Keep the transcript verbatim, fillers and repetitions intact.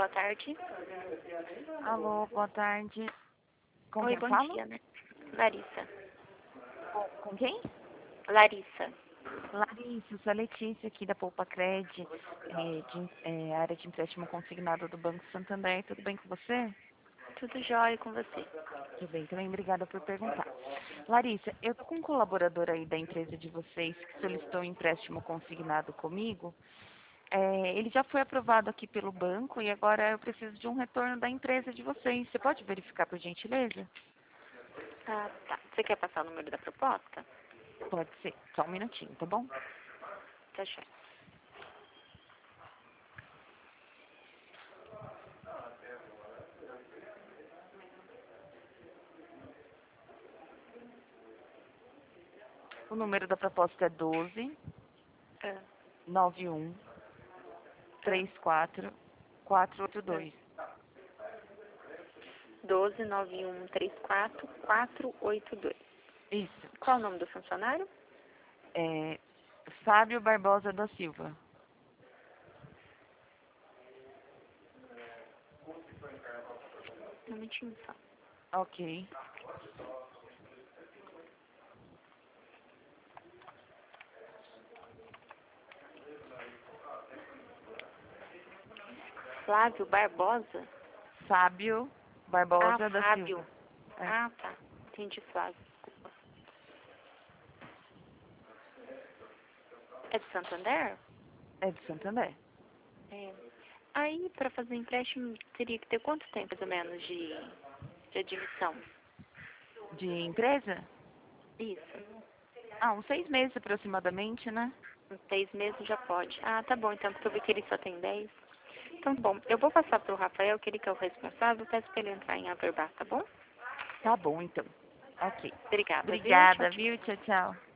boa tarde. Alô, boa tarde. Com Oi, quem bom eu falo? dia, né? Larissa. Com, com quem? Larissa. Larissa, sou a Letícia aqui da Poupa Cred, é, de, é, área de empréstimo consignado do Banco Santander. Tudo bem com você? Tudo jóia com você? Tudo bem, também obrigada por perguntar. Larissa, eu tô com um colaborador aí da empresa de vocês que solicitou um empréstimo consignado comigo. É, ele já foi aprovado aqui pelo banco e agora eu preciso de um retorno da empresa de vocês. Você pode verificar, por gentileza? Ah, tá. Você quer passar o número da proposta? Pode ser. Só um minutinho, tá bom? Tá certo. O número da proposta é doze, Ah, nove um, três quatro, quatro oito dois. doze nove um três quatro quatro oito dois. Isso. Qual o nome do funcionário? É Fábio Barbosa da Silva. Um minutinho só. Ok. Flávio Barbosa? Fábio Ah, Barbosa da Fábio. Silva. É, Ah, tá. Entendi, Flávio. Desculpa. É de Santander? é de Santander. É. Aí, para fazer empréstimo, teria que ter quanto tempo, mais ou menos, de, de admissão? De empresa? Isso. Ah, uns seis meses aproximadamente, né? Em seis meses já pode. Ah, tá bom, então, porque eu vi que ele só tem dez. Então, bom, eu vou passar pro Rafael, que ele que é o responsável, peço pra ele entrar em averbar, tá bom? Tá bom, então. Ok. Obrigada, viu? Tchau, Obrigada, tchau. viu? Tchau, tchau.